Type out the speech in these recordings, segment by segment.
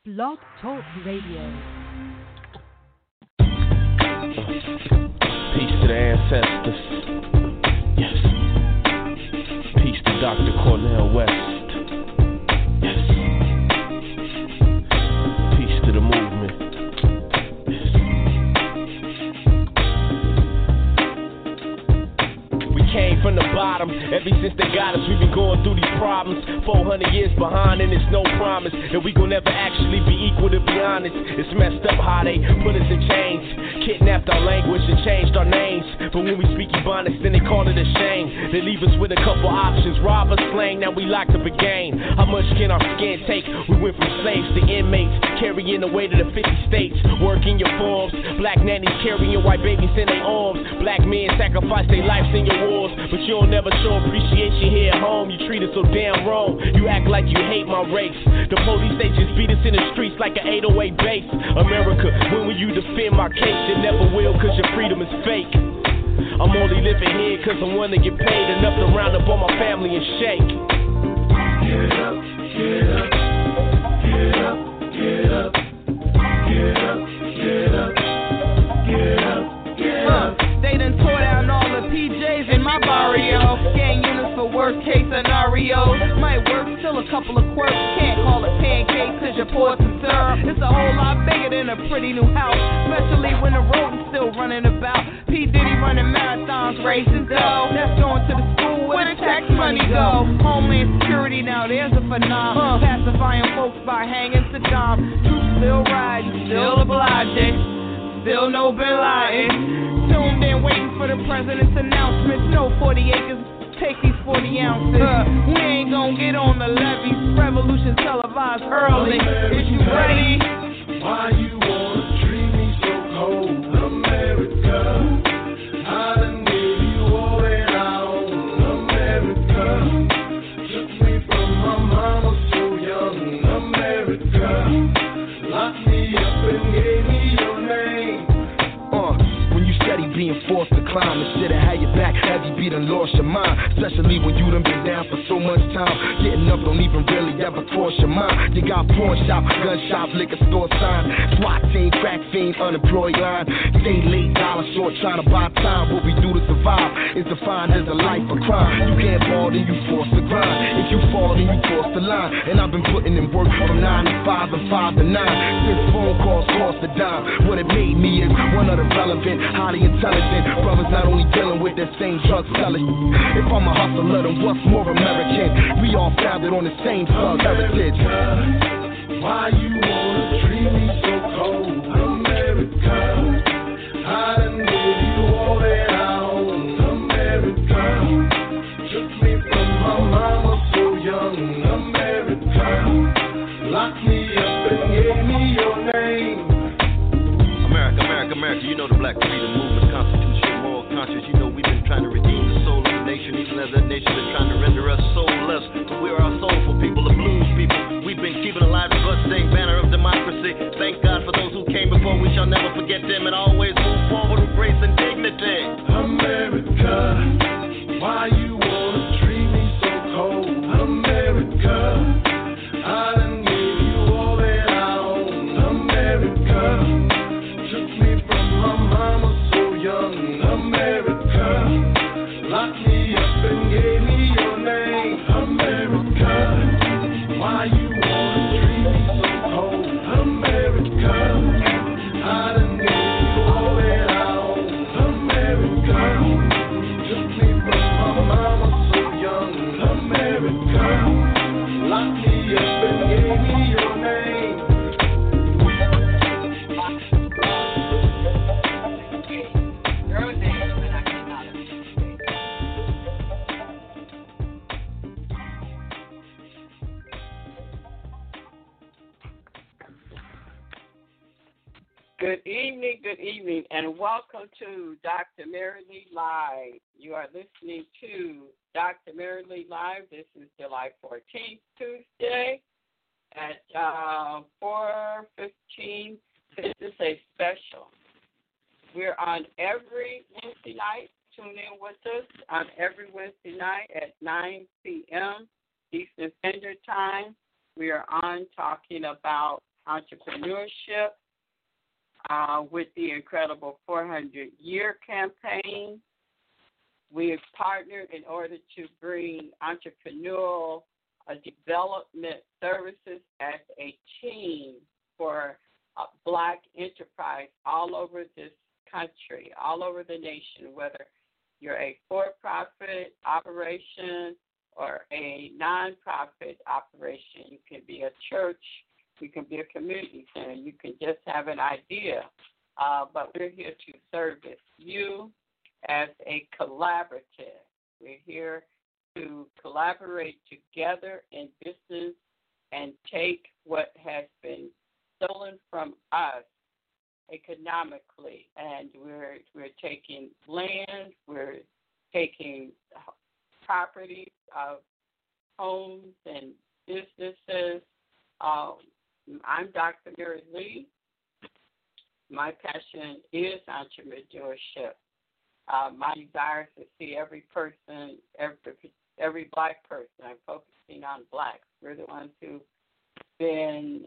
Blog Talk Radio. Peace to the ancestors. Yes. Peace to Dr. Cornel West. Yes. Peace to the movement. Yes. We came from the bottom. Ever since they got us, we've been going through these problems. 400 years behind and it's no promise that we gon' never actually be equal, to be honest. It's messed up how they put us in chains, kidnapped our language and changed our names. But when we speak Ebonics, then they call it a shame. They leave us with a couple options, rob us, slang, now we locked up again. How much can our skin take? We went from slaves to inmates, carrying the weight of the 50 states. Working your farms, black nannies carrying white babies in their arms. Black men sacrifice their lives in your wars, but you don't never show appreciation here at home. You treat us so damn wrong, you act like you hate my race. The police, they just beat us in the streets like an 808 bass. America, when will you defend my case? You never will, cause your freedom is fake. I'm only living here cause I'm one to get paid enough to round up on my family and shake. Get up, get up, get up, get up, get up, get up, get up, get up. They done tore down all the PJs in my barrio. Gang units for worst case scenarios. Might work till a couple of quirks. Can't call it pancakes cause you're poured some syrup. It's a whole lot bigger than a pretty new house, especially when the rodent's still running about. P. Diddy running marathons, racing dough. That's going to the school where the tax money go. Homeland security, now there's a phenomenon. Pacifying folks by hanging Saddam. You still ride, you still obliging. Still no Bin Laden. Tuned in, waiting for the president's announcements. No 40 acres, take these 40 ounces. We ain't gon' get on the levees. Revolution televised early. Is you ready? Why you wanna treat me so cold, America? I done gave you all that I own, America. Took me from my mama so young, America. Locked me up and gave me your name. When you steady being forced to climb, instead of have your back heavy, be done lost your mind. Especially when you done been down for so much time. Getting up don't even really ever cross your mind. You got pawn shop, gun shop, liquor store sign, SWAT team, crack fiend, unemployed line. Stay late, dollar short, trying to buy time. What we do to survive is defined as a life of crime. You can't ball, then you forced to grind. If you fall, then you cross the line. And I've been putting in work from 9 to 5 and 5 to 9. Since phone calls cost a dime. What it made me is one of the relevant, highly intelligent brothers, not only dealing with that same drug selling. If I'm a hustler, then what's more American? We all founded on the same thug heritage. Why you wanna treat me so cold, America? I done gave you all that I own, America. Took me from my mama so young, America. Locked me up and gave me your name. America, America, America, you know the Black Freedom Movement, Constitution, moral conscience. You know we've been trying to redeem the soul of the nation, even as that nation been trying to render us soulless. But we are our soulful people, the blues people. We've been keeping alive the bloodstained banner of democracy. Thank God for those who came before. We shall never forget them and always move forward with grace and dignity. America, why you wanna treat me so cold, America? I done gave you all that I own, America. Took me from my mama so young, America. Locked me up and gave me your name, America. Why you wanna treat me so cold, America? I done gave you all that I own, America. Took me from my mama so young, America. Locked me up and gave me your name. Good evening, and welcome to Dr. Mary Lee Live. You are listening to Dr. Mary Lee Live. This is July 14th, Tuesday at 4:15. This is a special. We're on every Wednesday night. Tune in with us on every Wednesday night at 9 p.m. Eastern Standard Time. We are on talking about entrepreneurship with the Incredible 400-Year Campaign. We have partnered in order to bring entrepreneurial development services as a team for Black enterprise all over this country, all over the nation, whether you're a for-profit operation or a non-profit operation. You can be a church, you can be a community center, you can just have an idea, but we're here to service you as a collaborative. We're here to collaborate together in business and take what has been stolen from us economically, and we're taking land, we're taking properties of homes and businesses. I'm Dr. Mary Lee. My passion is entrepreneurship. My desire is to see every person, every Black person. I'm focusing on Blacks. We're the ones who've been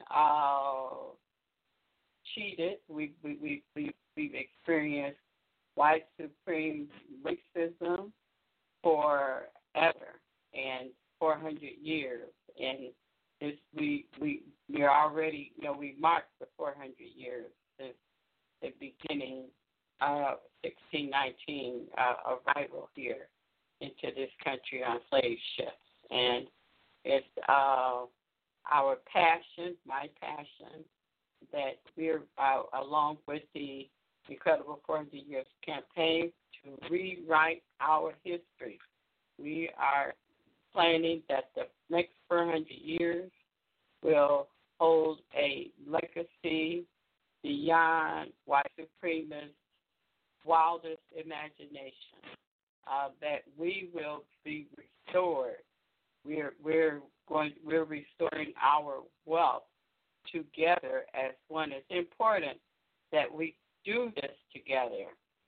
cheated. We've experienced white supreme racism forever and 400 years, and we're already, we marked the 400 years since the beginning of 1619 arrival here into this country on slave ships, and it's our passion, my passion, that we're along with the Incredible 400 Years Campaign to rewrite our history. We are planning that the next 400 years will hold a legacy beyond white supremacists' wildest imagination, that we will be restored. We're restoring our wealth together as one. It's important that we do this together.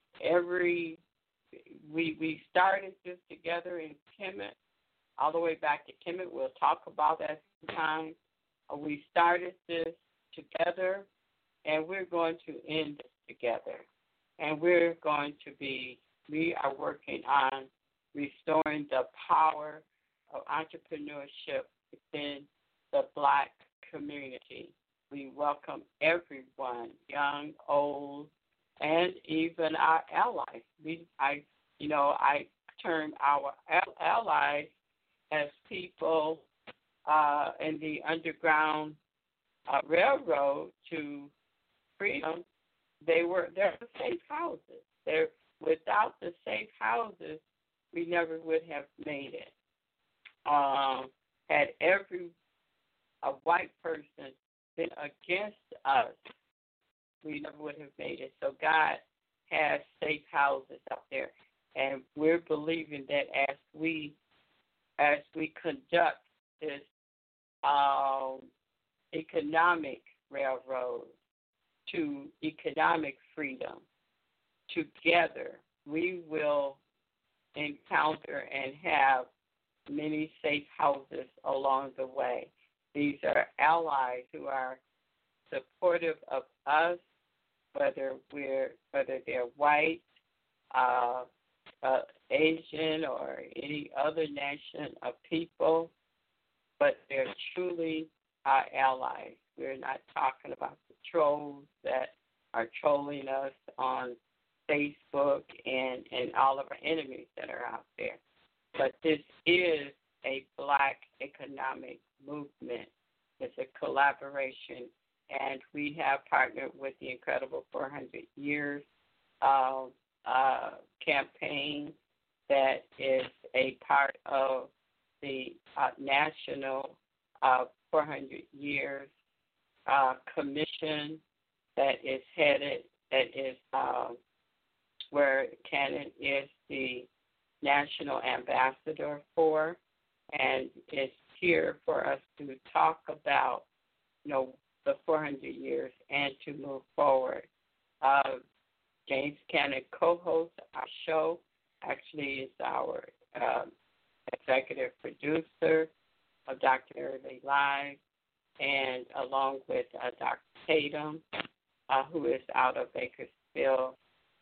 We started this together in Kemet, all the way back to Kemet. We'll talk about that sometime. We started this together, and we're going to end this together. And we are working on restoring the power of entrepreneurship within the Black community. We welcome everyone, young, old, and even our allies. I term our allies as people in the Underground Railroad to freedom. They're the safe houses. Without the safe houses, we never would have made it. Had every white person been against us, we never would have made it. So God has safe houses out there, and we're believing that as we conduct this economic railroad to economic freedom, together we will encounter and have many safe houses along the way. These are allies who are supportive of us, whether they're white, Asian, or any other nation of people, but they're truly our allies. We're not talking about the trolls that are trolling us on Facebook and all of our enemies that are out there. But this is a Black economic movement. It's a collaboration, and we have partnered with the Incredible 400 Years campaign that is a part of the National 400 Years Commission that is where Cannon is the national ambassador for, and it's here for us to talk about, the 400 years and to move forward. James Cannon co-hosts our show. Actually, is our executive producer of Dr. Mary Lee Live. and along with Dr. Tatum, who is out of Bakersfield,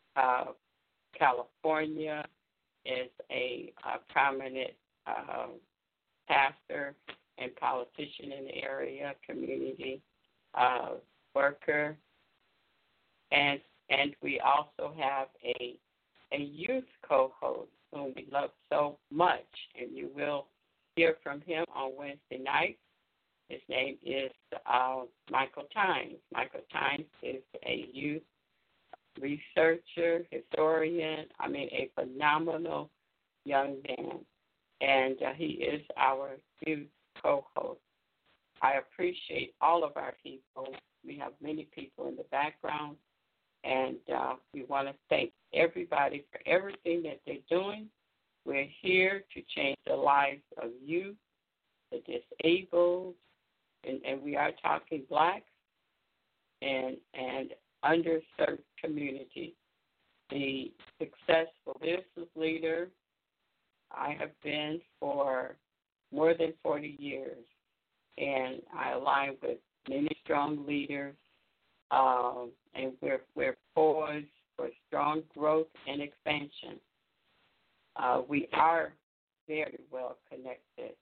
California, is a prominent pastor and politician in the area, community worker, and we also have a youth co-host whom we love so much, and you will hear from him on Wednesday night. His name is Michael Tynes. Michael Tynes is a youth researcher, historian, a phenomenal young man, and he is our youth co-host. I appreciate all of our people. We have many people in the background, and we want to thank everybody for everything that they're doing. We're here to change the lives of youth, the disabled, and we are talking blacks and underserved communities. The successful business leader I have been for more than 40 years, and I align with many strong leaders, and we're poised for strong growth and expansion. We are very well connected.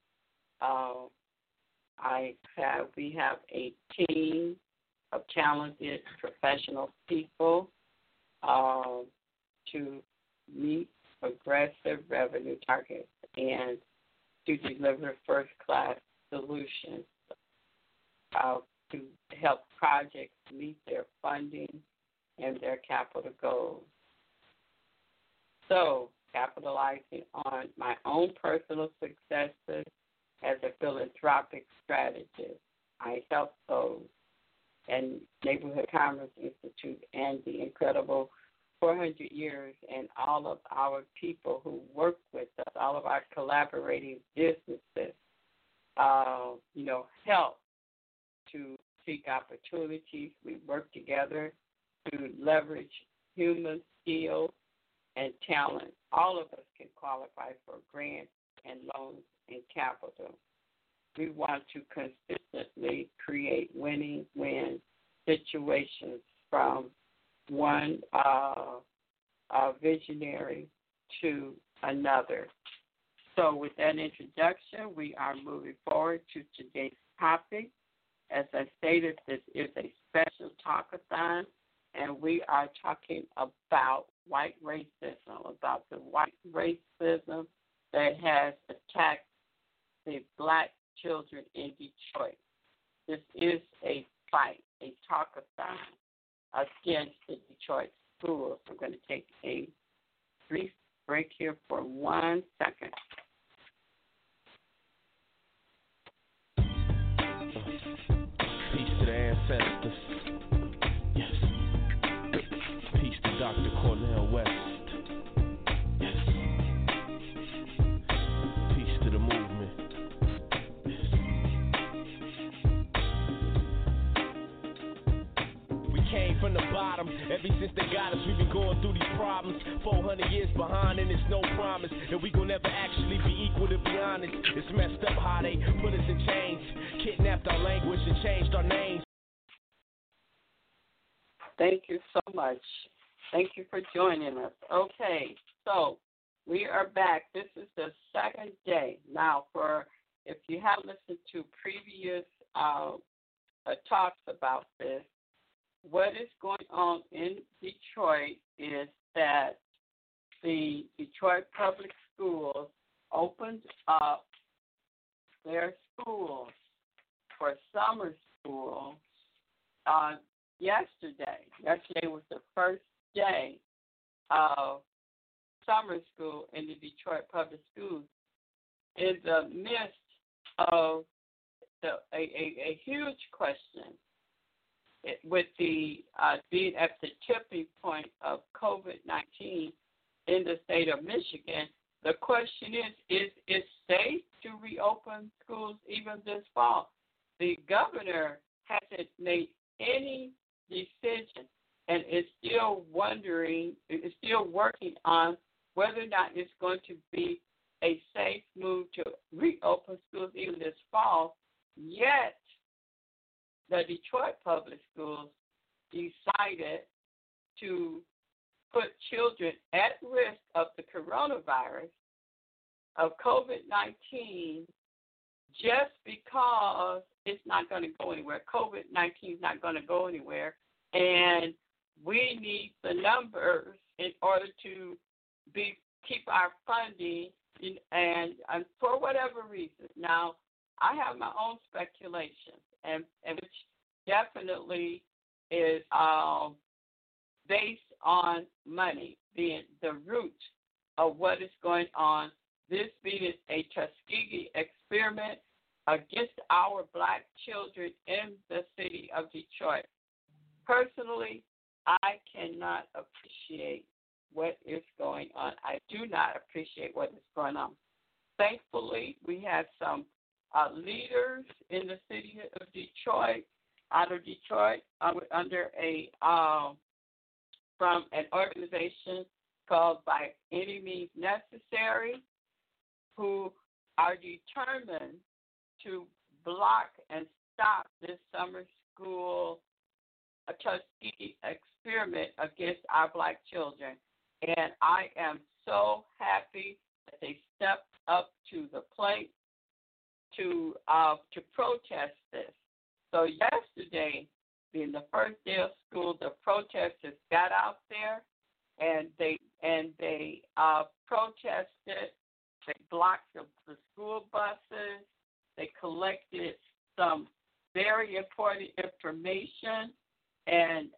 We have a team of talented professional people to meet aggressive revenue targets and to deliver first-class solutions to help projects meet their funding and their capital goals. So, capitalizing on my own personal successes as a philanthropic strategist, I help those and Neighborhood Commerce Institute and the incredible 400 years and all of our people who work with us, all of our collaborating businesses, help to seek opportunities. We work together to leverage human skills and talent. All of us can qualify for grants and loans and capital. We want to consistently create win-win situations from one visionary to another. So with that introduction, we are moving forward to today's topic. As I stated, this is a special talkathon, and we are talking about white racism, about the white racism that has attacked the black children in Detroit. This is a fight, a talkathon against the Detroit schools. We're going to take a brief break here for 1 second. Peace to the ancestors. Yes. Peace to Dr. Cornel West. Yes. Peace to the movement. Yes. We came from the bottom. Ever since they got us, we've been going through these problems. 400 years behind, and it's no promise that we gon' never actually be equal, to be honest. It's messed up how they put us in chains, kidnapped our language and changed our names. Thank you so much. Thank you for joining us. Okay, so we are back. This is the second day. Now, if you have listened to previous talks about this, what is going on in Detroit is that the Detroit Public Schools opened up their schools for summer school yesterday. Yesterday was the first day of summer school in the Detroit Public Schools in the midst of a huge question with the being at the tipping point of COVID-19 in the state of Michigan. The question is it safe to reopen schools even this fall? The governor hasn't made any decision and is still working on whether or not it's going to be a safe move to reopen schools even this fall. Yet, the Detroit Public Schools decided to put children at risk of the coronavirus, of COVID-19, just because it's not going to go anywhere. COVID-19 is not going to go anywhere, and we need the numbers in order to keep our funding, and for whatever reason. Now, I have my own speculations, and which definitely is based on money being the root of what is going on. This being a Tuskegee experiment against our black children in the city of Detroit. Personally, I cannot appreciate what is going on. I do not appreciate what is going on. Thankfully, we had some leaders in the city of Detroit, out of Detroit, under from an organization called By Any Means Necessary, who are determined to block and stop this summer school Tuskegee experiment against our black children. And I am so happy that they stepped up to the plate to protest this. So yesterday, being the first day of school, the protesters got out there and they protested. They blocked the school buses. They collected some very important information, and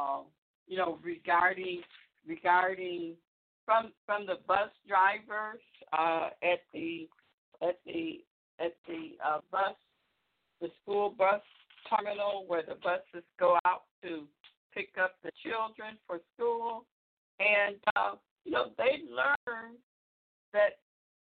regarding from the bus drivers at the school bus terminal where the buses go out to pick up the children for school, and they learned that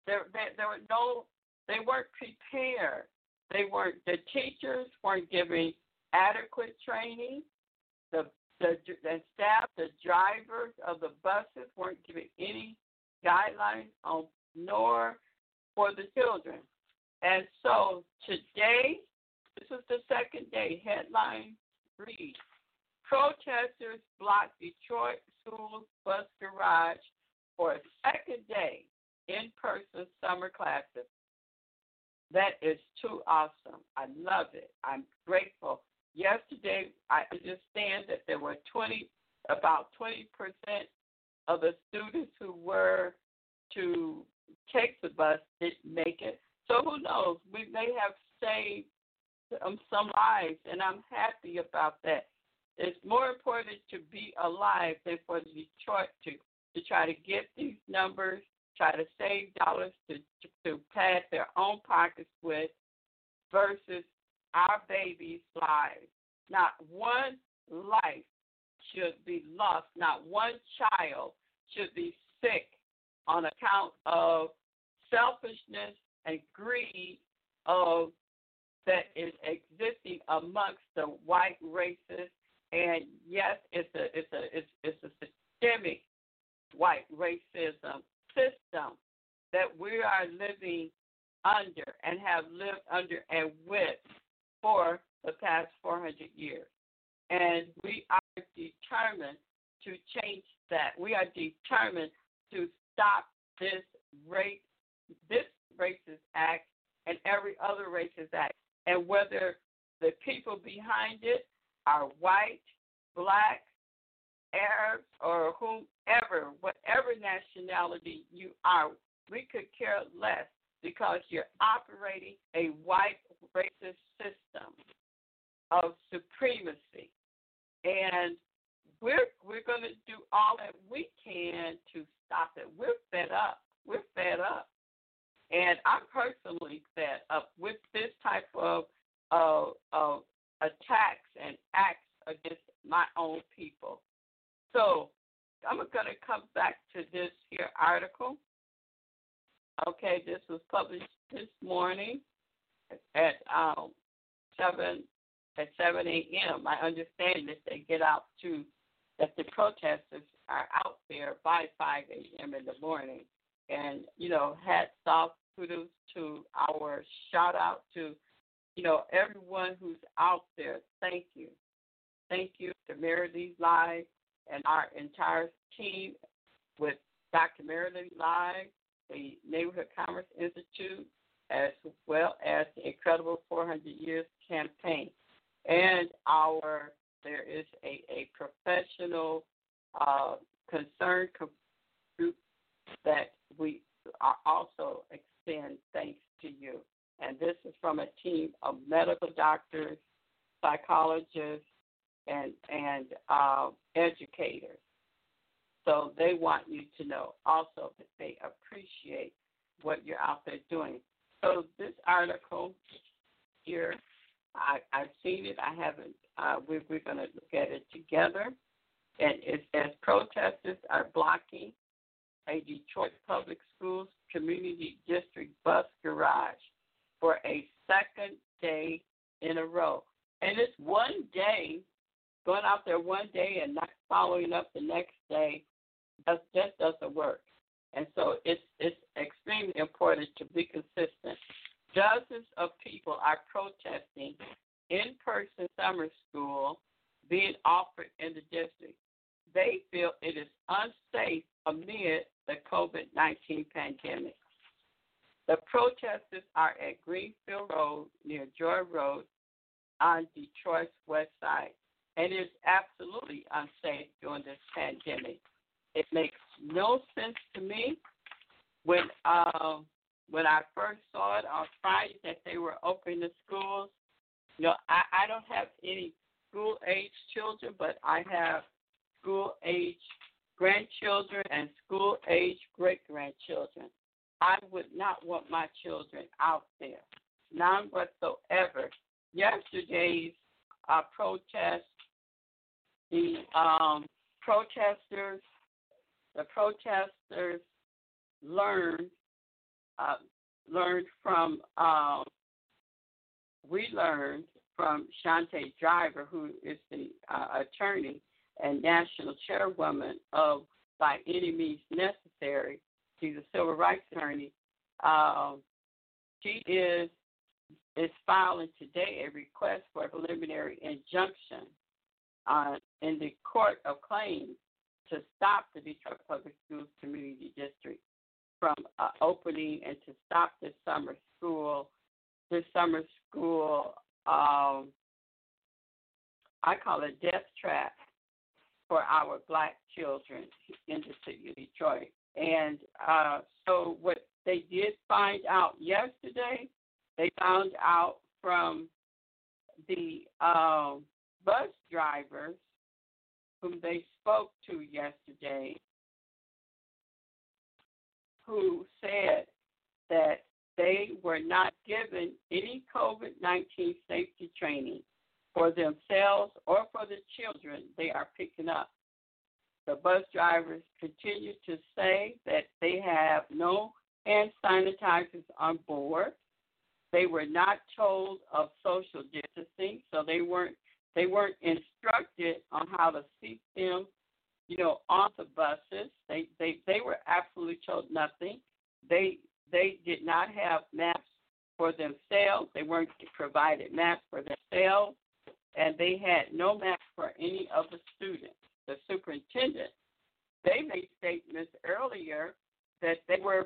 they weren't prepared. The teachers weren't giving adequate training. The staff, the drivers of the buses weren't giving any guidelines on nor for the children. And so today, this is the second day. Headline reads: Protesters block Detroit Schools bus garage for a second day in-person summer classes. That is too awesome. I love it. I'm grateful. Yesterday, I understand that there were about 20% of the students who were to take the bus didn't make it. So who knows? We may have saved some lives, and I'm happy about that. It's more important to be alive than for Detroit to try to get these numbers, try to save dollars to pad their own pockets with, versus our babies' lives. Not one life should be lost. Not one child should be sick on account of selfishness and greed that is existing amongst the white races. And yes, it's a systemic white racism system that we are living under and have lived under and with for the past 400 years. And we are determined to change that. We are determined to stop this racist act and every other racist act. And whether the people behind it are white, black, Arabs, or whomever, whatever nationality you are, we could care less, because you're operating a white racist system of supremacy. And we're going to do all that we can to stop it. We're fed up. We're fed up. And I'm personally fed up with this type of attacks and acts against my own people. So I'm going to come back to this here article. Okay, this was published this morning at 7 a.m. I understand that they get out that the protesters are out there by 5 a.m. in the morning. And, hats off, kudos to shout out to everyone who's out there, thank you. Thank you to Mary Lee Live and our entire team with Dr. Mary Lee Live, the Neighborhood Commerce Institute, as well as the Incredible 400 Years campaign. And there is a professional concerned group that we also extend thanks to you. And this is from a team of medical doctors, psychologists, and educators. So they want you to know also that they appreciate what you're out there doing. So this article here, I've seen it. I haven't. We're going to look at it together. And it says protesters are blocking a Detroit Public Schools Community District bus garage for a second day in a row. And it's one day, going out there one day and not following up the next day, just doesn't work. And so it's extremely important to be consistent. Dozens of people are protesting in-person summer school being offered in the district. They feel it is unsafe amid the COVID-19 pandemic. The protesters are at Greenfield Road near Joy Road on Detroit's west side. And it is absolutely unsafe during this pandemic. It makes no sense to me when I first saw it on Friday that they were opening the schools. I don't have any school-age children, but I have school-age grandchildren and school-age great-grandchildren. I would not want my children out there, none whatsoever. Yesterday's protest, the protesters learned from Shante Driver, who is the attorney and national chairwoman of By Any Means Necessary. She's a civil rights attorney. She is filing today a request for a preliminary injunction in the Court of Claims to stop the Detroit Public Schools Community District from opening and to stop this summer school, I call it death trap for our black children in the city of Detroit. And so what they did find out yesterday, they found out from the bus drivers whom they spoke to yesterday, who said that they were not given any COVID-19 safety training for themselves or for the children they are picking up. The bus drivers continue to say that they have no hand sanitizers on board. They were not told of social distancing, so they weren't instructed on how to seat them, on the buses. They were absolutely told nothing. They did not have masks for themselves. They weren't provided masks for themselves, and they had no masks for any of the students. The superintendent, they made statements earlier that they were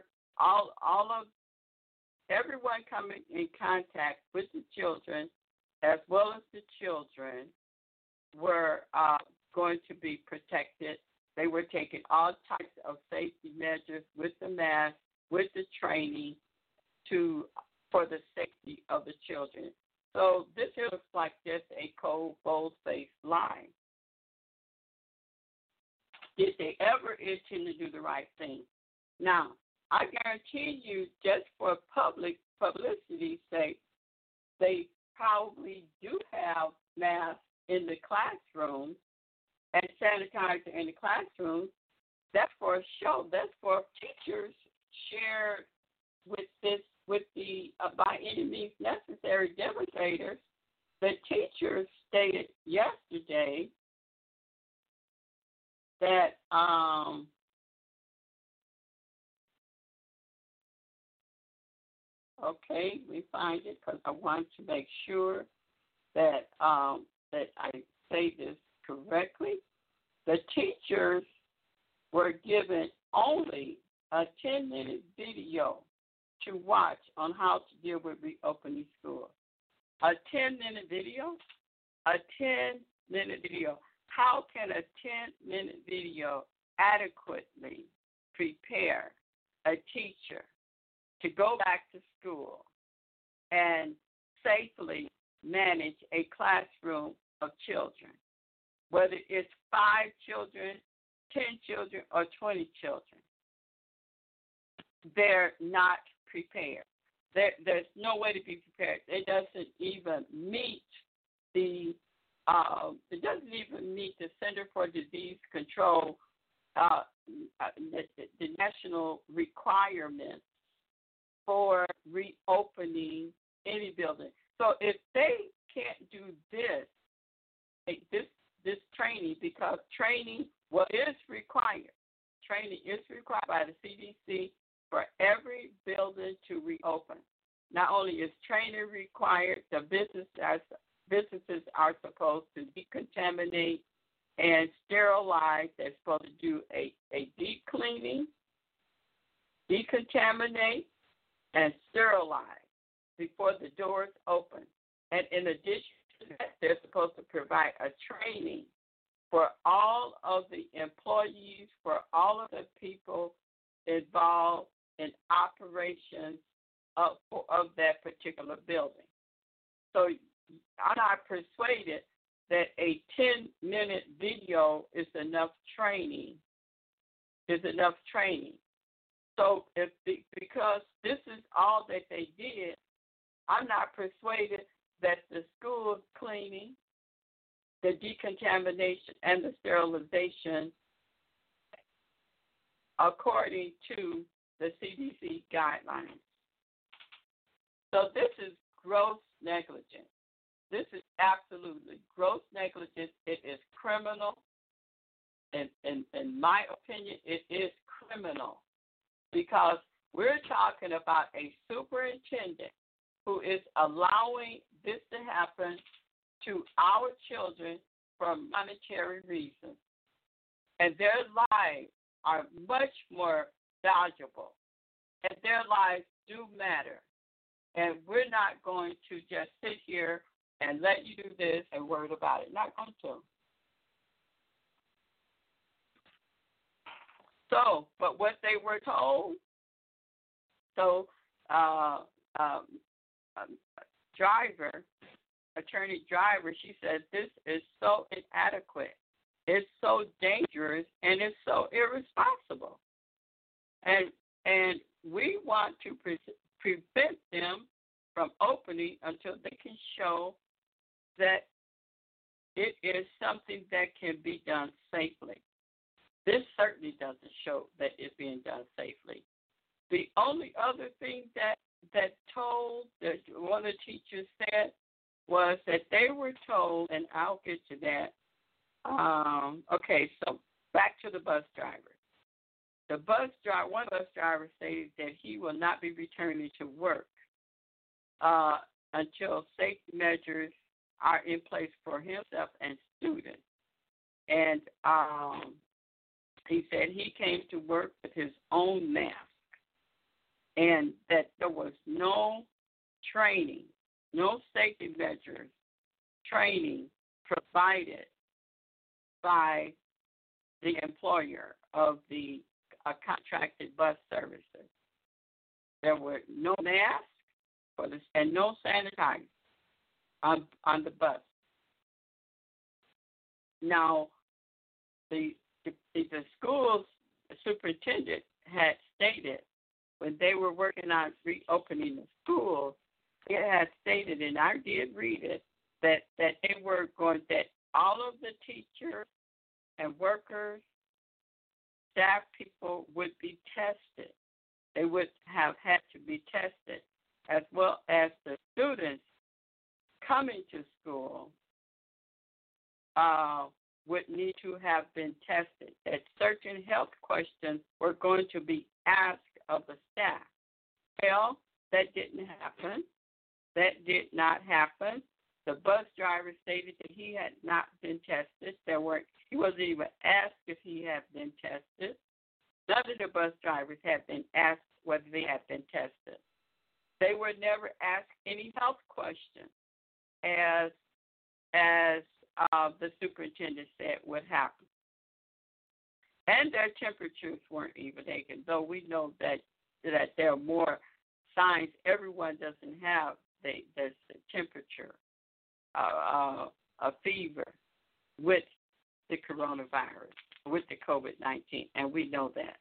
everyone coming in contact with the children, as well as the children, were going to be protected. They were taking all types of safety measures with the mask, with the training for the safety of the children. So this here looks like just a cold, bold-faced lie. Did they ever intend to do the right thing? Now, I guarantee you, just for public publicity's sake, they probably do have masks in the classroom and sanitizer in the classroom. That's for a show. That's for teachers share with the By Any Means Necessary demonstrators. The teachers stated yesterday that Okay, we find it because I want to make sure that that I say this correctly. The teachers were given only a 10-minute video to watch on how to deal with reopening schools. A 10-minute video? A 10-minute video. How can a 10-minute video adequately prepare a teacher to go back to school and safely manage a classroom of children, whether it's 5 children, 10 children, or 20 children? They're not prepared. There's no way to be prepared. It doesn't even meet the Center for Disease Control, the national requirements for reopening any building. So if they can't do this training, because training is required. Training is required by the CDC for every building to reopen. Not only is training required, the businesses are supposed to decontaminate and sterilize. They're supposed to do a deep cleaning, decontaminate, and sterilize before the doors open. And in addition to that, they're supposed to provide a training for all of the employees, for all of the people involved in operations of that particular building. So I'm not persuaded that a 10-minute video is enough training. So because this is all that they did, I'm not persuaded that the school cleaning, the decontamination, and the sterilization, according to the CDC guidelines. So this is gross negligence. This is absolutely gross negligence. It is criminal. In my opinion, it is criminal because we're talking about a superintendent who is allowing this to happen to our children for monetary reasons. And their lives are much more valuable, and their lives do matter. And we're not going to just sit here and let you do this and worry about it. Not going to. So, but what they were told, Attorney Driver, she said, this is so inadequate. It's so dangerous, and it's so irresponsible. And we want to prevent them from opening until they can show that it is something that can be done safely. This certainly doesn't show that it's being done safely. The only other thing that one of the teachers said was that they were told, and I'll get to that. Okay, so back to the bus driver. One bus driver stated that he will not be returning to work until safety measures are in place for himself and students. And he said he came to work with his own mask, and that there was no training, no safety measures training provided by the employer of the contracted bus services. There were no masks and no sanitizer on the bus. Now, the school's superintendent had stated when they were working on reopening the schools, it had stated, and I did read it, that they were going, that all of the teachers and workers, staff people would be tested. They would have had to be tested, as well as the students coming to school would need to have been tested. That certain health questions were going to be asked of the staff. Well, that didn't happen. That did not happen. The bus driver stated that he had not been tested. He wasn't even asked if he had been tested. None of the bus drivers had been asked whether they had been tested. They were never asked any health questions, as the superintendent said would happen. And their temperatures weren't even taken, though we know that there are more signs. Everyone doesn't have the temperature, a fever with the coronavirus, with the COVID-19, and we know that.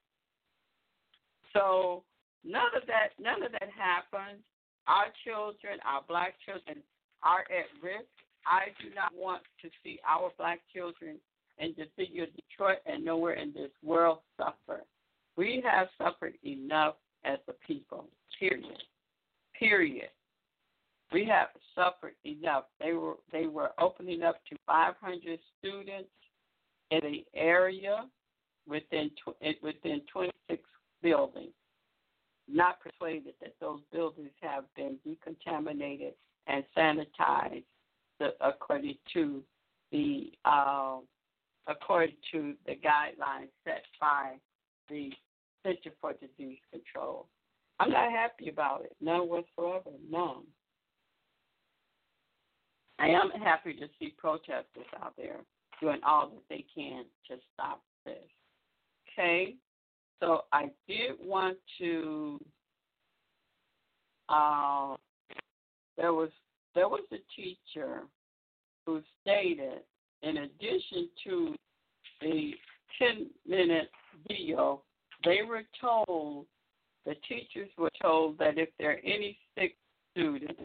So none of that happens. Our children, our black children, are at risk. I do not want to see our black children in the city of Detroit and nowhere in this world suffer. We have suffered enough as a people, period. We have suffered enough. They were opening up to 500 students in the area within 26 buildings. Not persuaded that those buildings have been decontaminated and sanitized according to the guidelines set by the Center for Disease Control. I'm not happy about it, none whatsoever, none. I am happy to see protesters out there doing all that they can to stop this. Okay, so I did want to. There was a teacher who stated, in addition to the 10-minute video, the teachers were told that if there are any sick students,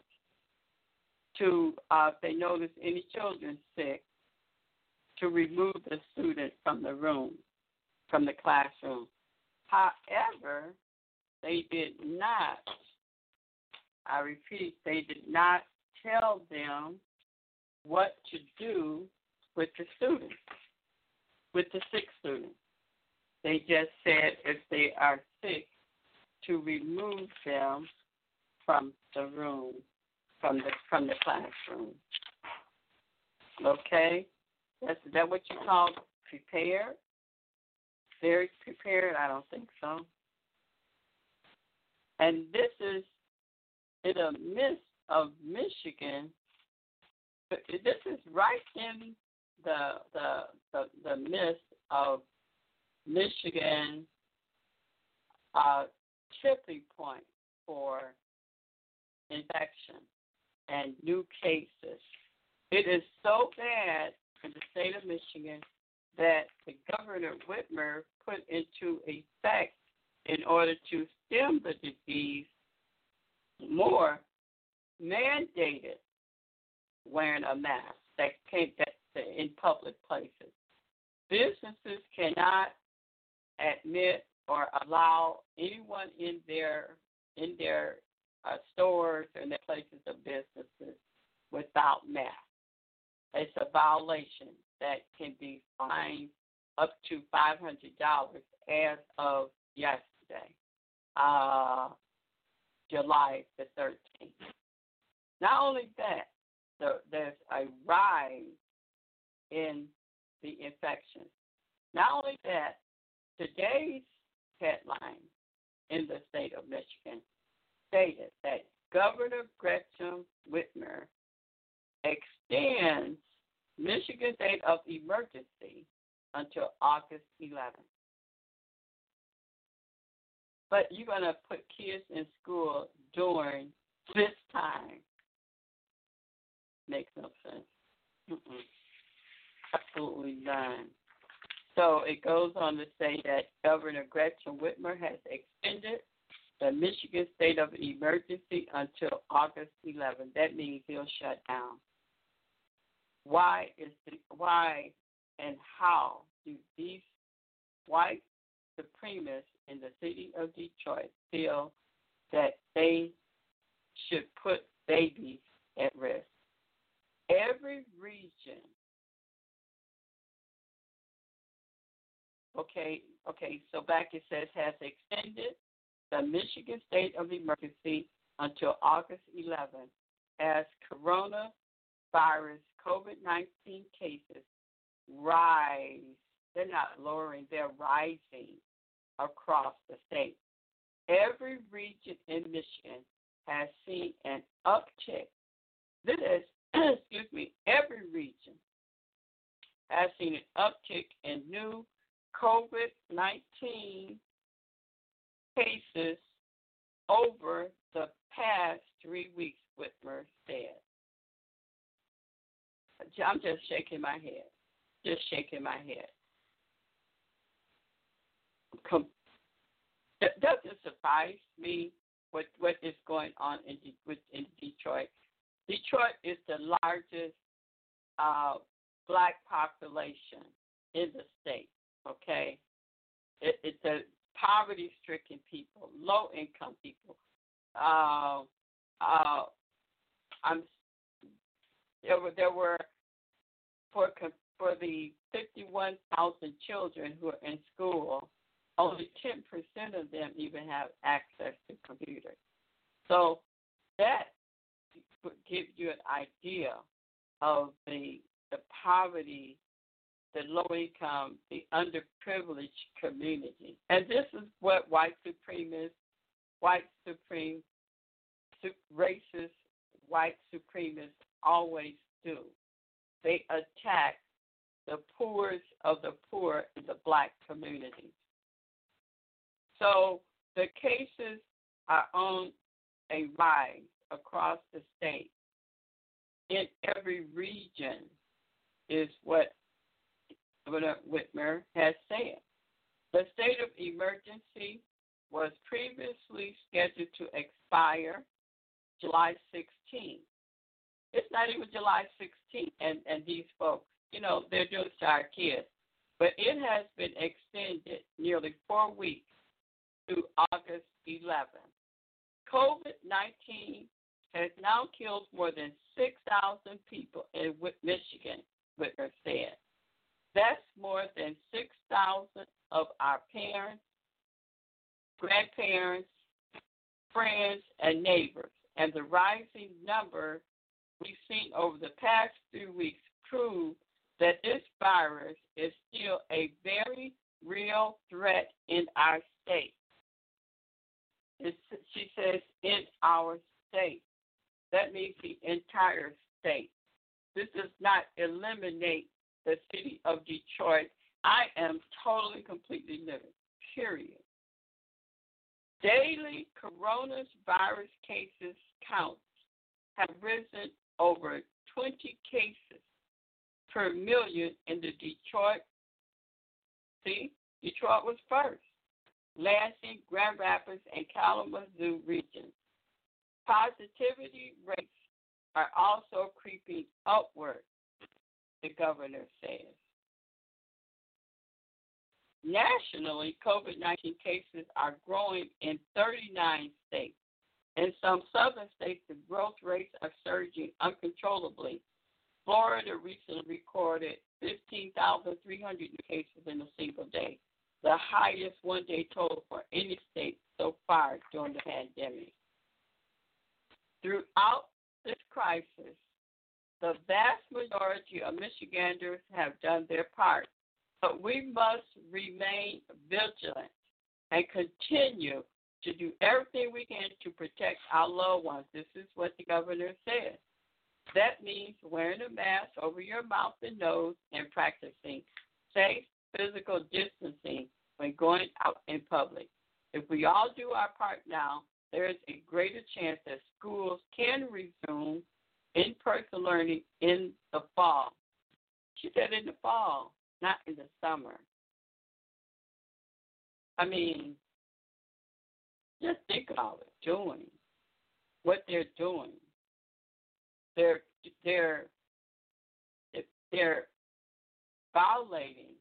if they notice any children sick, to remove the student from the room, from the classroom. However, they did not, I repeat, they did not tell them what to do with the students, with the sick students. They just said if they are sick, to remove them from the room, from the classroom. Okay? Is that what you call prepared? Very prepared? I don't think so. And this is in the midst of Michigan. This is right in the midst of Michigan tipping point for infection and new cases. It is so bad in the state of Michigan that the Governor Whitmer put into effect, in order to stem the disease more, mandated wearing a mask in public places. Businesses cannot admit or allow anyone in their stores and their places of businesses without masks. It's a violation that can be fined up to $500 as of yesterday, July the 13th. Not only that, there's a rise in the infections. Not only that, today's headline in the state of Michigan stated that Governor Gretchen Whitmer extends Michigan state of emergency until August 11th. But you're going to put kids in school during this time. Makes no sense. Absolutely none. So it goes on to say that Governor Gretchen Whitmer has extended the Michigan state of emergency until August 11th. That means he'll shut down. Why and how do these white supremacists in the city of Detroit feel that they should put babies at risk? Every region, so back it says, has extended the Michigan state of emergency until August 11th as coronavirus COVID-19 cases rise. They're not lowering, they're rising across the state. Every region in Michigan has seen an uptick. This is, every region has seen an uptick in new COVID-19 cases over the past 3 weeks, Whitmer said. I'm just shaking my head. It doesn't surprise me what is going on in Detroit. Detroit is the largest black population in the state, okay? It's a poverty-stricken people, low-income people. There were for the 51,000 children who are in school, only 10% of them even have access to computers. So that would give you an idea of the poverty, the low income, the underprivileged community. And this is what racist, white supremacists always do. They attack the poorest of the poor in the black community. So the cases are on a rise across the state. In every region is what Governor Whitmer has said. The state of emergency was previously scheduled to expire July 16th. It's not even July 16th, and these folks, they're doing it to our kids. But it has been extended nearly 4 weeks to August 11th. COVID-19 has now killed more than 6,000 people in Michigan, Whitmer said. That's more than 6,000 of our parents, grandparents, friends, and neighbors. And the rising number we've seen over the past 3 weeks prove that this virus is still a very real threat in our state. She says in our state. That means the entire state. This does not eliminate the city of Detroit. I am totally, completely living, period. Daily coronavirus cases counts have risen over 20 cases per million in the Detroit. See, Detroit was first. Lansing, Grand Rapids, and Kalamazoo regions. Positivity rates are also creeping upward, the governor says. Nationally, COVID-19 cases are growing in 39 states. In some southern states, the growth rates are surging uncontrollably. Florida recently recorded 15,300 new cases in a single day, the highest one-day total for any state so far during the pandemic. Throughout this crisis, the vast majority of Michiganders have done their part, but we must remain vigilant and continue to do everything we can to protect our loved ones. This is what the governor said. That means wearing a mask over your mouth and nose and practicing safe physical distancing when going out in public. If we all do our part now, there is a greater chance that schools can resume in-person learning in the fall. She said in the fall, not in the summer. I mean, just think about it, doing what they're doing. They're violating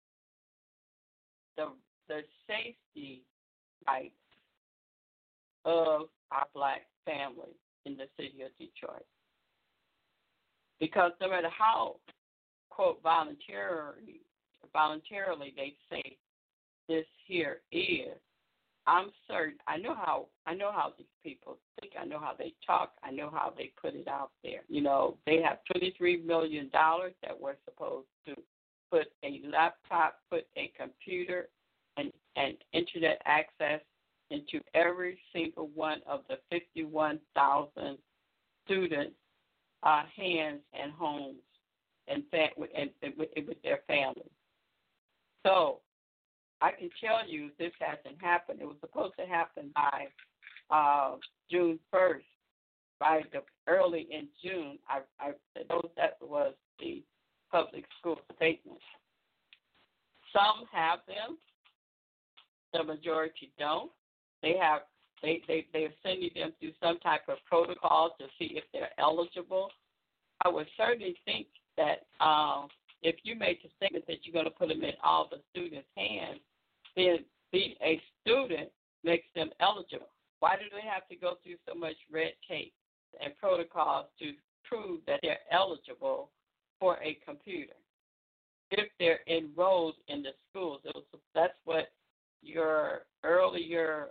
the safety rights of our black families in the city of Detroit. Because no matter how, quote, voluntarily they say this here is, I'm certain. I know how these people think. I know how they talk. I know how they put it out there. You know, they have $23 million that we're supposed to put a laptop, put a computer, and internet access into every single one of the 51,000 students' hands and homes and with their families. So I can tell you this hasn't happened. It was supposed to happen by June 1st. By early in June, that was the public school statement. Some have them. The majority don't. They're sending them through some type of protocol to see if they're eligible. I would certainly think that if you make the statement that you're going to put them in all the students' hands, then being a student makes them eligible. Why do they have to go through so much red tape and protocols to prove that they're eligible for a computer? If they're enrolled in the schools, that's what your earlier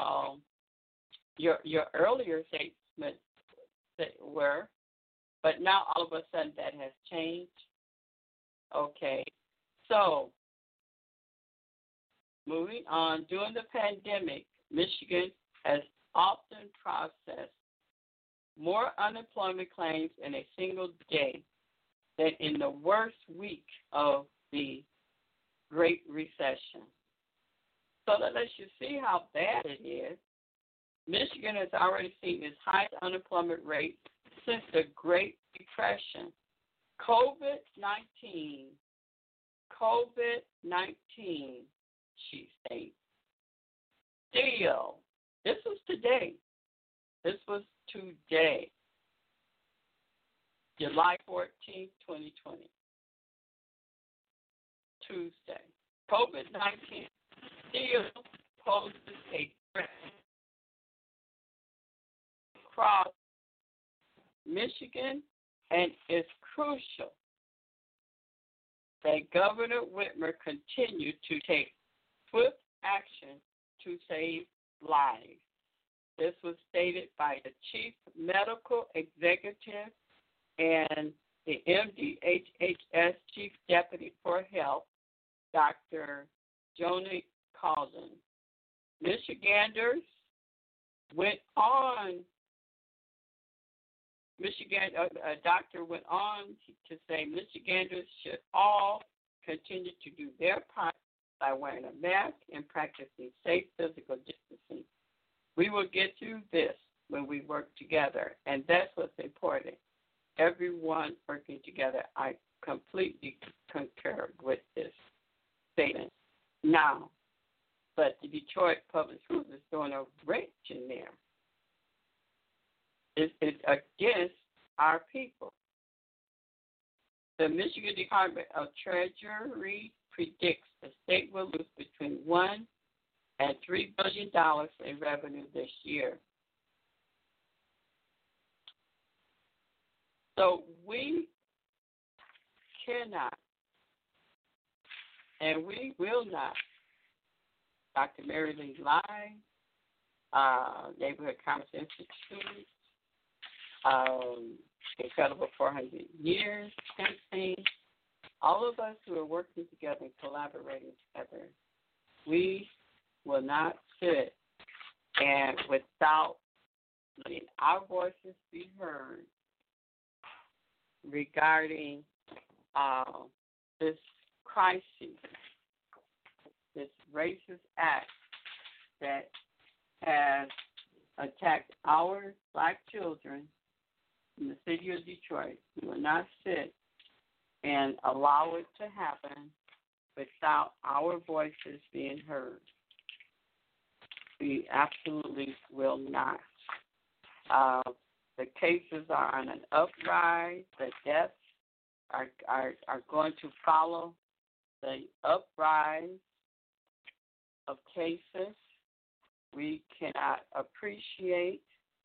statements were, but now all of a sudden that has changed. Okay, so moving on, during the pandemic, Michigan has often processed more unemployment claims in a single day than in the worst week of the Great Recession. So that lets you see how bad it is. Michigan has already seen its highest unemployment rate since the Great Depression. COVID-19, she states. Still, this was today. July 14th, 2020. Tuesday. COVID-19 still poses a threat across Michigan, and it's crucial that Governor Whitmer continue to take swift action to save lives. This was stated by the Chief Medical Executive and the MDHHS Chief Deputy for Health, Dr. Joni Calden. Michiganders went on. A doctor went on to say Michiganders should all continue to do their part by wearing a mask and practicing safe physical distancing. We will get through this when we work together, and that's what's important. Everyone working together. I completely concur with this statement. Now, but the Detroit Public Schools is throwing a wrench in there. It's against our people. The Michigan Department of Treasury predicts the state will lose between $1 and $3 billion in revenue this year. So we cannot, and we will not, Dr. Mary Lee Lai, Neighborhood Commerce Institute, Incredible 400 Years campaign, all of us who are working together and collaborating together, we will not sit and without letting our voices be heard regarding this crisis, this racist act that has attacked our black children in the city of Detroit. We will not sit and allow it to happen without our voices being heard. We absolutely will not. The cases are on an uprise. The deaths are going to follow the uprise of cases. We cannot appreciate.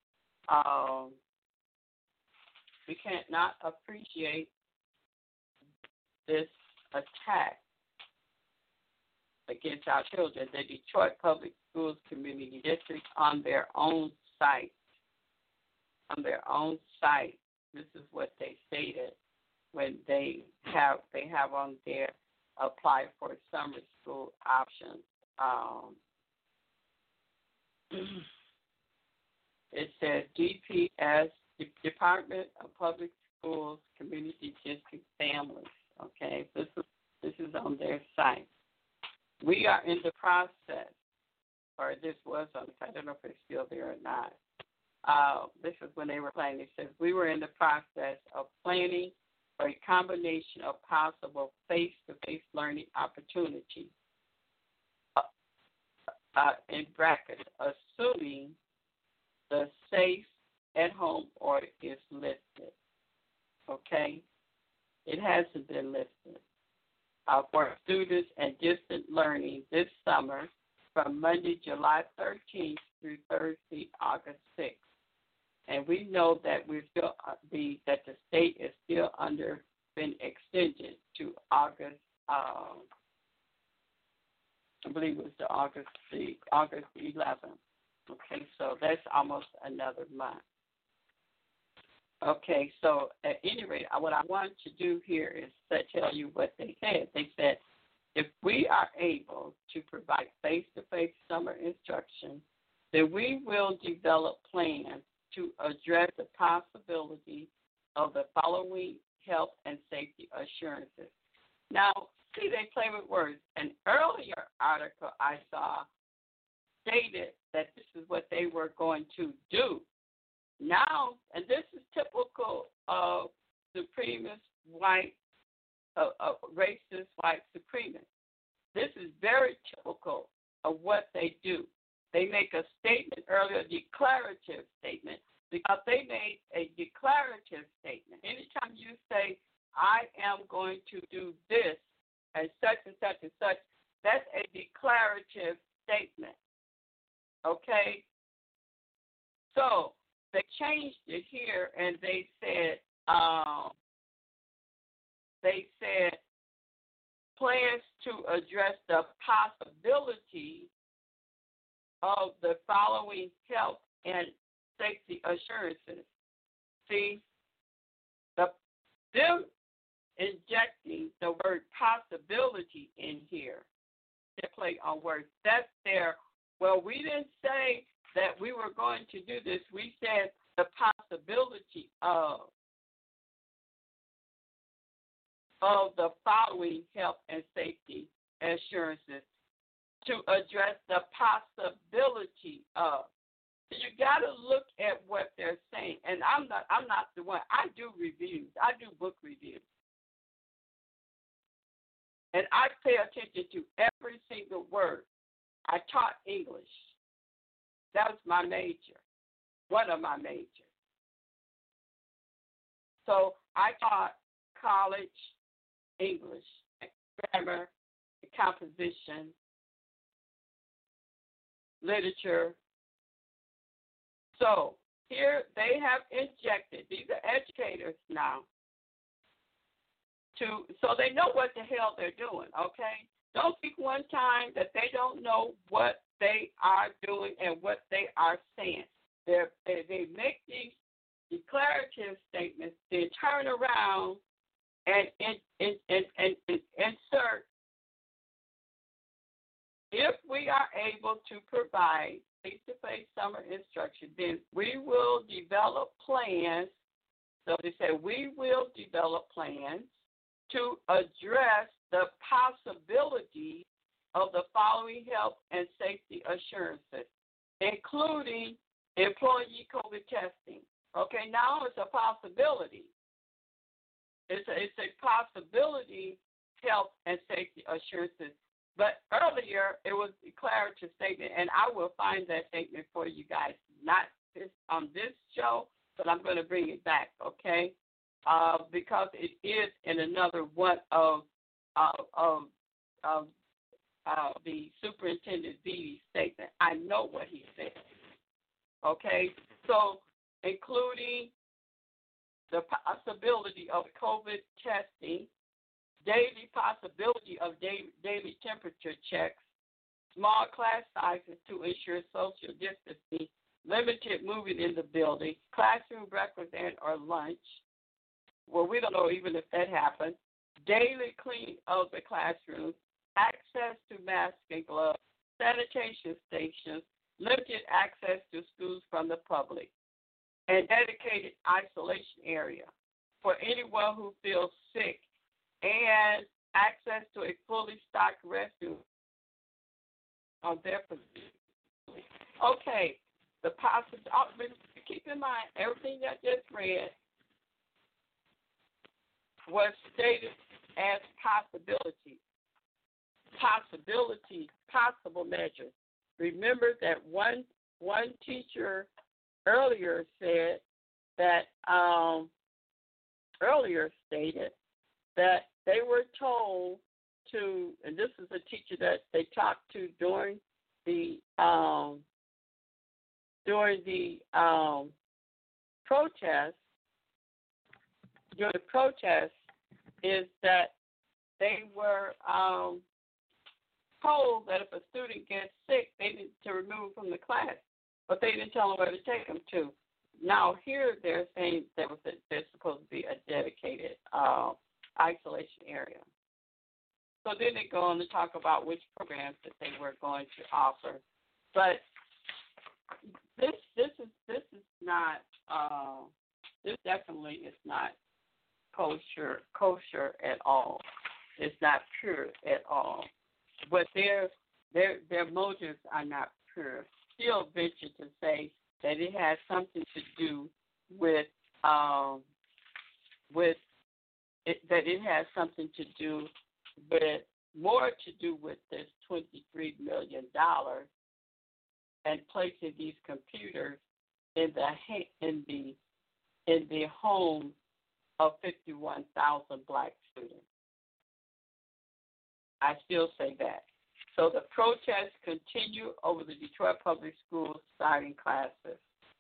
We cannot appreciate this attack against our children. The Detroit Public Schools Community District on their own site. On their own site, this is what they stated when they have on there apply for summer school options. It says DPS, Department of Public Schools Community District Families. Okay, this is on their site. We are in the process, or this was on the site. I don't know if it's still there or not. This is when they were planning. It says we were in the process of planning for a combination of possible face-to-face learning opportunities. In brackets, assuming the safe at home order is lifted. Okay? It hasn't been lifted. For students and distant learning this summer from Monday, July 13th through Thursday, August 6th. And we know that we're still that the state is still been extended to August. I believe it was the August 11th. Okay, so that's almost another month. Okay, so at any rate, what I want to do here is to tell you what they said. They said if we are able to provide face-to-face summer instruction, then we will develop plans to address the possibility of the following health and safety assurances. Now, see, they play with words. An earlier article I saw stated that this is what they were going to do. Now, and this is typical of supremacist white, racist white supremacists. This is very typical of what they do. They make a statement earlier, a declarative statement, because they made a declarative statement. Anytime you say, I am going to do this and such and such and such, that's a declarative statement. Okay? So they changed it here and they said plans to address the possibility of the following health and safety assurances. See, them injecting the word possibility in here, they play on words. That's their, well, we didn't say that we were going to do this. We said the possibility of the following health and safety assurances to address the possibility of. You got to look at what they're saying. And I'm not the one. I do reviews. I do book reviews. And I pay attention to every single word. I taught English. That was my major, one of my majors. So I taught college English, grammar, composition, literature. So here they have injected, these are educators now, so they know what the hell they're doing, okay? Don't think one time that they don't know what they are doing and what they are saying. They make these declarative statements, then turn around and insert, if we are able to provide face-to-face summer instruction, then we will develop plans. So they say we will develop plans to address the possibility of the following health and safety assurances, including employee COVID testing. Okay, now it's a possibility. It's a possibility health and safety assurances. But earlier, it was a declarative statement, and I will find that statement for you guys, not on this show, but I'm going to bring it back, okay? Because it is in another one of the Superintendent Beatty's statement. I know what he said, okay? So including the possibility of COVID testing, daily possibility of daily temperature checks, small class sizes to ensure social distancing, limited moving in the building, classroom breakfast and or lunch. Well, we don't know even if that happened. Daily cleaning of the classrooms, access to masks and gloves, sanitation stations, limited access to schools from the public, and dedicated isolation area for anyone who feels sick, and access to a fully stocked restroom on their facility. Okay, keep in mind, everything I just read was stated as possible measures. Remember that one teacher earlier said that stated that they were told to, and this is a teacher that they talked to during the protest, is that they were told that if a student gets sick, they need to remove from the class, but they didn't tell them where to take them to. Now here they're saying that there's supposed to be a dedicated isolation area. So then they go on to talk about which programs that they were going to offer, but this definitely is not kosher at all. It's not pure at all. But their motives are not pure. Still venture to say that it has something to do with more to do with this $23 million and placing these computers in the homes of 51,000 black students. I still say that. So the protests continue over the Detroit Public Schools starting classes,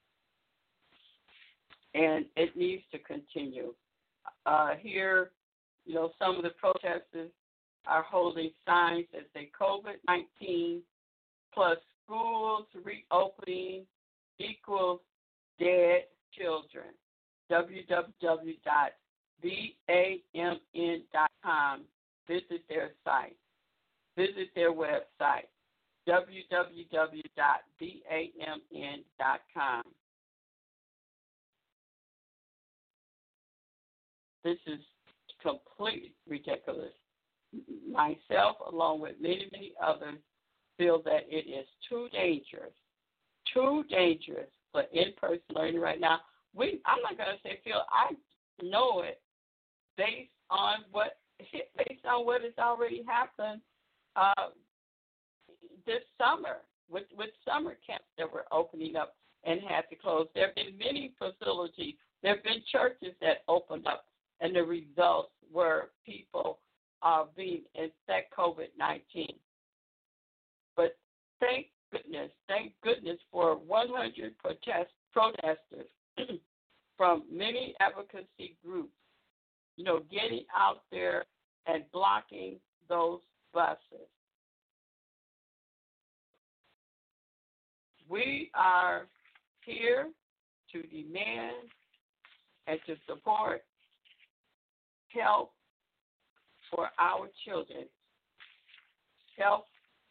and it needs to continue. Here, some of the protesters are holding signs that say COVID-19 plus schools reopening equals dead children. www.bamn.com. Visit their site. Visit their website, www.bamn.com. This is completely ridiculous. Myself, along with many, many others, feel that it is too dangerous for in-person learning right now. I'm not going to say feel. I know it based on what has already happened this summer with summer camps that were opening up and had to close. There have been many facilities. There have been churches that opened up, and the results were people being infected COVID-19. But thank goodness for 100 protesters from many advocacy groups, getting out there and blocking those buses. We are here to demand and to support help for our children. Help,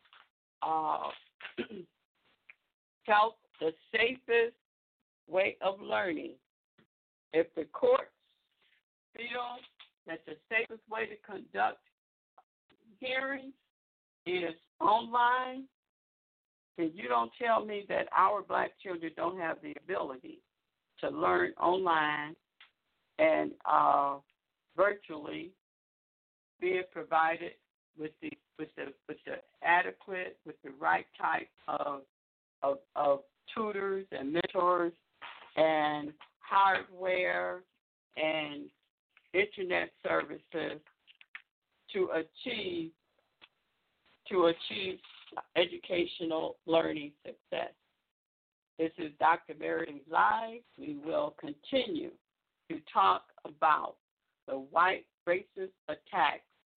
the safest way of learning. If the courts feel that the safest way to conduct hearings is online, then you don't tell me that our black children don't have the ability to learn online and virtually being provided with the adequate, with the right type of tutors and mentors and hardware and internet services to achieve educational learning success. This is Dr. Mary Live. We will continue to talk about the white racist attacks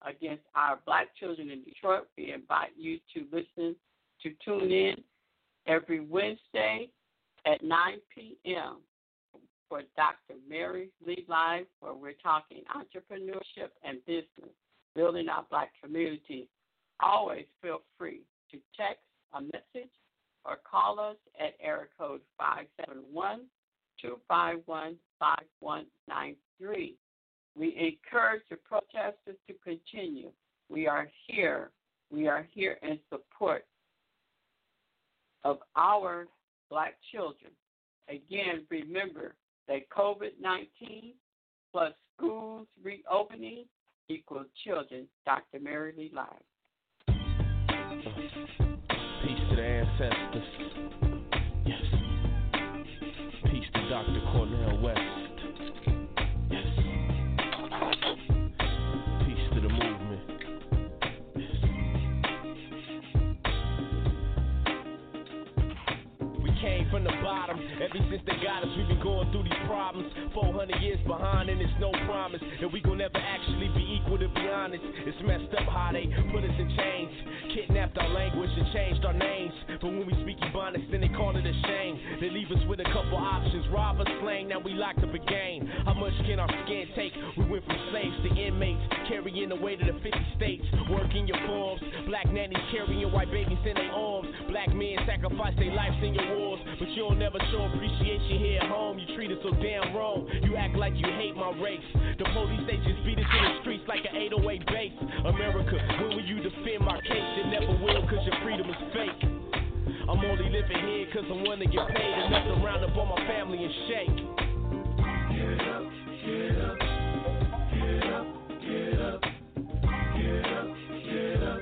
against our black children in Detroit. We invite you to tune in every Wednesday at 9 p.m. for Dr. Mary Lee Live, where we're talking entrepreneurship and business, building our black community. Always feel free to text a message or call us at area code 571-251-5193. We encourage the protesters to continue. We are here. We are here in support of our black children. Again, remember that COVID-19 plus schools reopening equals children. Dr. Mary Lee Live. Peace to the ancestors. Yes. Peace to Dr. Cornel West. Yes. Peace to the movement. Yes. We came from the bottom. Ever since they got us, we've been going through these problems. 400 years behind and it's no promise that we gon' never actually be equal, to be honest. It's messed up how they put us in chains, kidnapped our language and changed our names. But when we speak Ebonics, then they call it a shame. They leave us with a couple options, rob us, slang, now we locked up again. How much can our skin take? We went from slaves to inmates, carrying the weight of the 50 states. Working your farms, black nannies carrying white babies in their arms. Black men sacrifice their lives in your wars, but you don't never show appreciation here at home. You treat us so damn wrong, you act like you hate my race. The police, they just beat us in the streets like an 808 bass. America, when will you defend my case? You never will, cause your freedom is fake. I'm only living here cause I wanna get paid enough to round up on my family and shake. Get up, get up, get up, get up, get up, get up,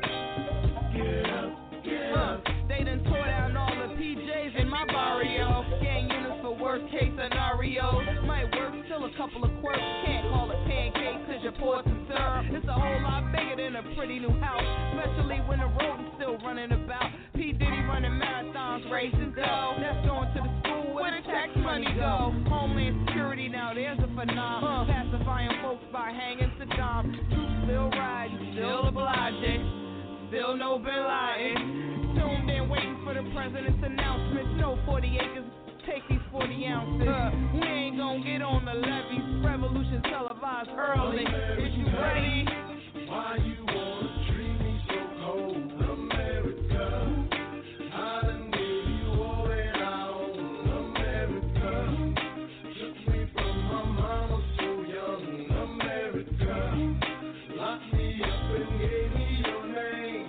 get up, get up. They done tore down all the PJs in my barrio. Gang units for worst case scenarios. Might work till a couple of quirks. Can't call it pancakes cause you're poor some syrup. It's a whole lot bigger than a pretty new house, especially when the rodent's still running about. P. Diddy running marathons, raising dough. That's going to the school where the tax money go. Homeland security, now there's a phenomenon. Pacifying folks by hanging Saddam. You still riding, still obliging, still no Bin Laden. Tuned in waiting for the president's announcements. No 40 acres, take these 40 ounces. We ain't gonna get on the levees. Revolution televised early. Is you ready? Why you wanna treat me so cold, America? I done gave you all that I own, America. Took me from my mama so young, America. Locked me up and gave me your name.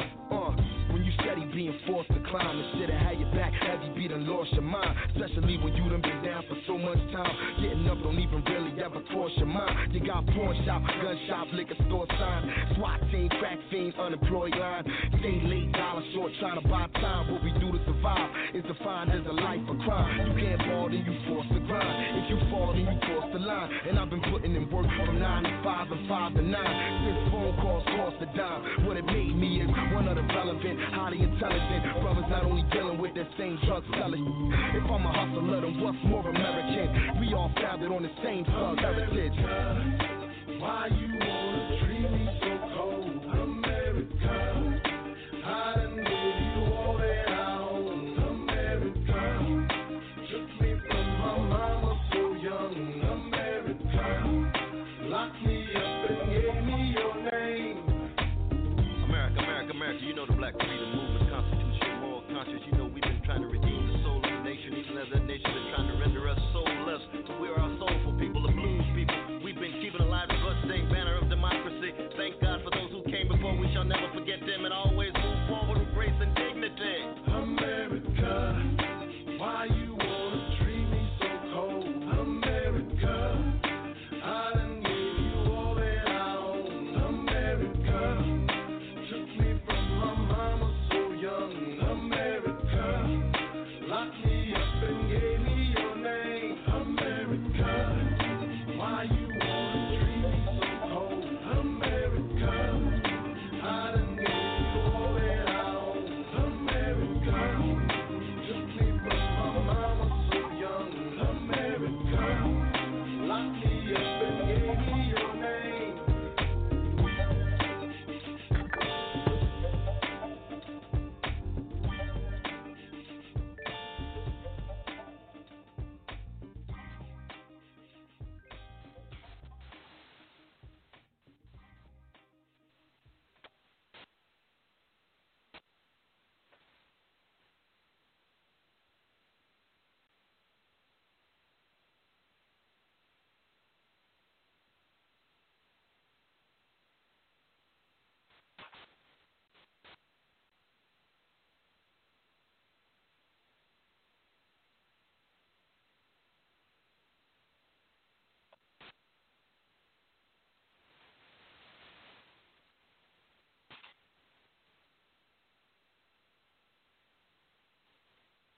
When you steady being forced to climb, and shit had your back, have you be done lost your mind? Especially when you done been down for so much time. Getting up don't even really ever cross your mind. You got pawn shop, gun shop, liquor store sign, SWAT team, crack fiends, unemployed line. Stay late, dollar short, trying to buy time. What we do to survive is defined as a life of crime. You can't ball, then you forced to grind. If you fall, then you cross the line. And I've been putting in work from 9 to 5 and 5 to 9. Since phone calls cost a dime. What it made me is one of the relevant, highly intelligent brothers, not only dealing with that same drug selling. If I'm a hustler, then what's more American? We all founded on the same thug heritage. Why you wanna